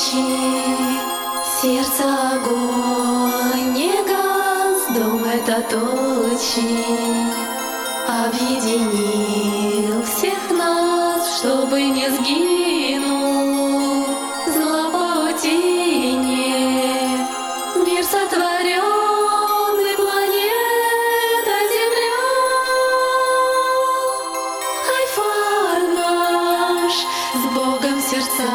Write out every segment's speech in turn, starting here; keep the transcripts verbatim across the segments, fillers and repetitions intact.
ночи, сердце огонь, не газ, дом этот очень объединил всех нас, чтобы не сгинул зла паутине. Мир сотворенный, планета Земля, Айфар наш с Богом сердца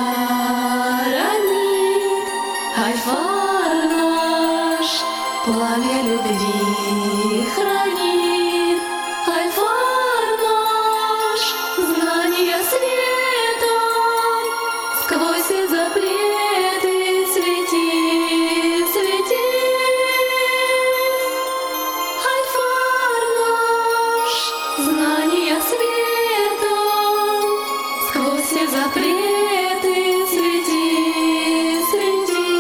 ранит. Айфар наш пламя любви хранит. Айфар наш знание света сквозь все запреты свети, свети. Айфар наш знание света сквозь все запреты свети, свети.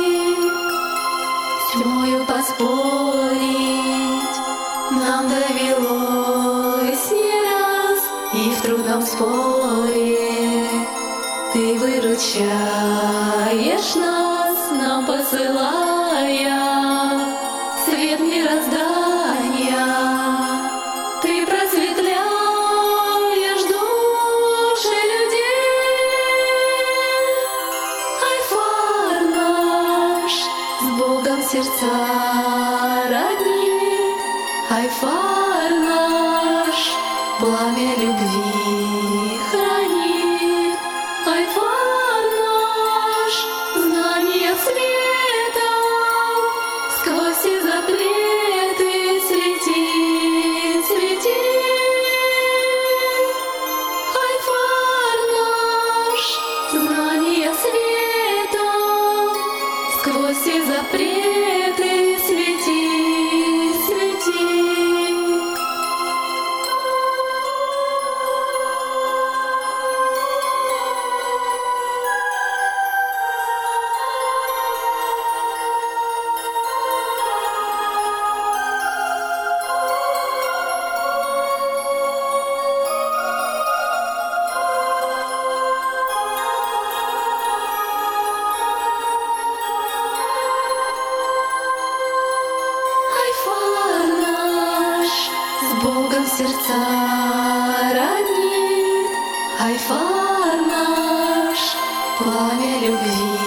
С тьмою поспорить нам довелось не раз, и в трудном споре ты выручаешь нас, нам посылая свет мироздания. Ты просветляешь души людей. Айфар наш с Богом сердца роднит. Айфар наш пламя любви хранит. Айфар наш знание света сквозь все запреты свети, свети. Айфар наш знание света сквозь все запреты свети, свети. Айфар наш с Богом сердца роднит. Айфар наш пламя любви